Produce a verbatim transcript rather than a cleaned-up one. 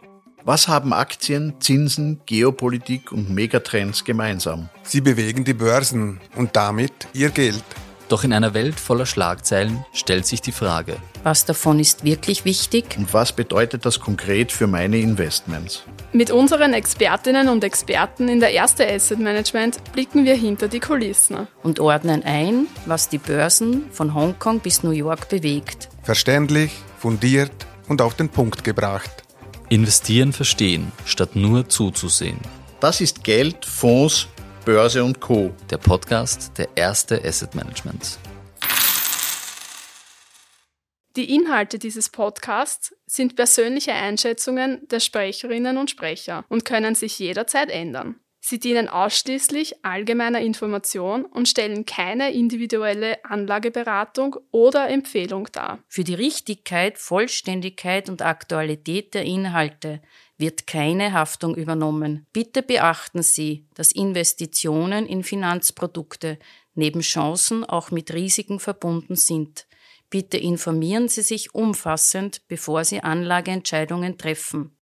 Was haben Aktien, Zinsen, Geopolitik und Megatrends gemeinsam? Sie bewegen die Börsen und damit ihr Geld. Doch in einer Welt voller Schlagzeilen stellt sich die Frage: Was davon ist wirklich wichtig? Und was bedeutet das konkret für meine Investments? Mit unseren Expertinnen und Experten in der Erste Asset Management blicken wir hinter die Kulissen. Und ordnen ein, was die Börsen von Hongkong bis New York bewegt. Verständlich, fundiert und auf den Punkt gebracht. Investieren verstehen, statt nur zuzusehen. Das ist Geld, Fonds, Börse und Co. Der Podcast der Erste Asset Management. Die Inhalte dieses Podcasts sind persönliche Einschätzungen der Sprecherinnen und Sprecher und können sich jederzeit ändern. Sie dienen ausschließlich allgemeiner Information und stellen keine individuelle Anlageberatung oder Empfehlung dar. Für die Richtigkeit, Vollständigkeit und Aktualität der Inhalte wird keine Haftung übernommen. Bitte beachten Sie, dass Investitionen in Finanzprodukte neben Chancen auch mit Risiken verbunden sind. Bitte informieren Sie sich umfassend, bevor Sie Anlageentscheidungen treffen.